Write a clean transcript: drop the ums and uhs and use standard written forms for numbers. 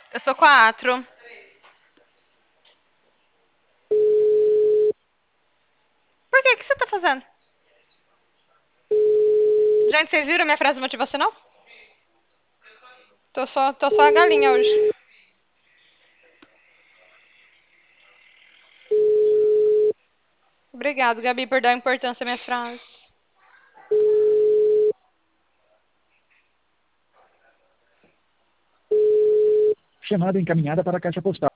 Eu sou 4. Por quê? O que você tá fazendo? Gente, vocês viram minha frase motivacional? Tô só a galinha hoje. Obrigado, Gabi, por dar importância à minha frase. Chamada encaminhada para a caixa postal.